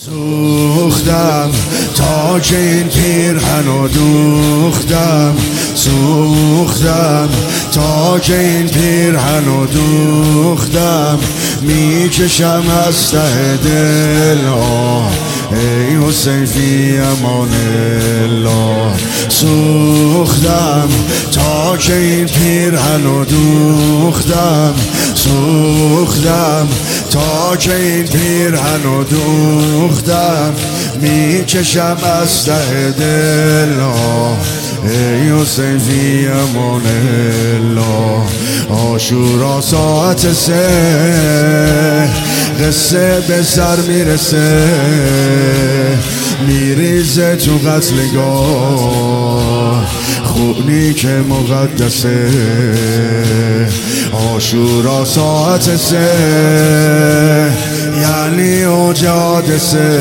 سوختم تا که این پیرهنو دوختم، سوختم تا که این پیرهنو دوختم، میکشم از ته دل ای حسین فی امان الله. سوختم تا که این پیرهنو دوختم، سوختم تا که این پیرهنو دوختم، میکشم از ته دل ای حسین فی امان الله. عاشورا ساعت 3 قصه به سر میرسه، میریزه تو قتلگاه خونی که مقدسه. عاشورا ساعت 3 یعنی اوج حادثه،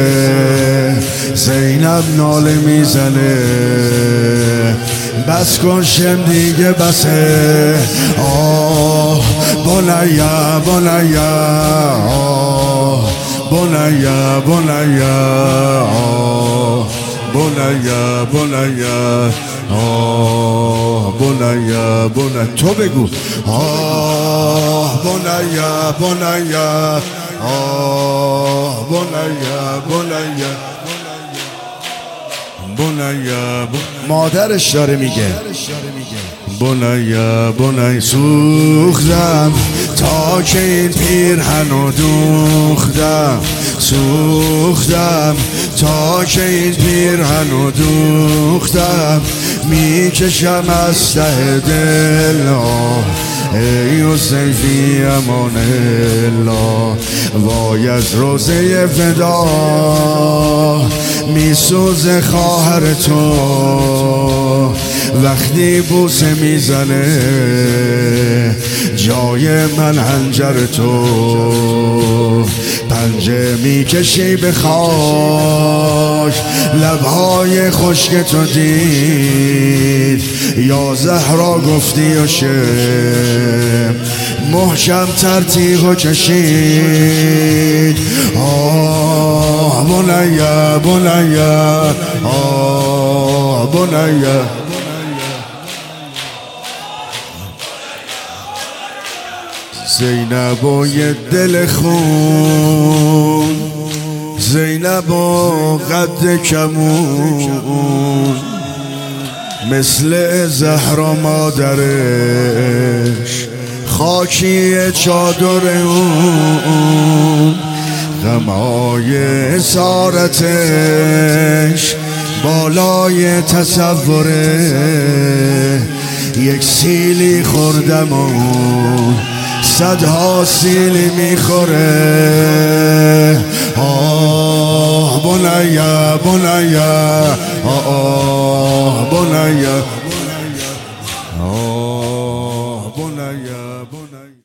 زینب ناله میزنه بس کن شم دیگه بسه. بنیا بنیا بنیا بنیا بنیا بنیا بنیا بنیا تو بگو بنیا بنیا بنیا بنیا بنیا. مادرش داره میگه بنیا بنیا. سوختم تا که این پیرهنو دوختم، سوختم تا که این پیرهنو دوختم، میکشم از ته دل ای حسین فی امان الله. وای از روزه فدا میسوزه خواهر تو، وقتی بوسه میزنه جای من حنجر تو، پنجه میکشی به خاک لبهای خشک تو دید، یا زهرا گفتی و شم محکم تر تیغو کشید. بنیا بنیا بنیا. زینب و یه دل خون، زینب و قد کمون، مثل زهرا مادرش خاکی چادر اون، غمای اسارتش بالای تصوره، یک سیلی خوردم و صدها سیلی میخوره. بنیا بنیا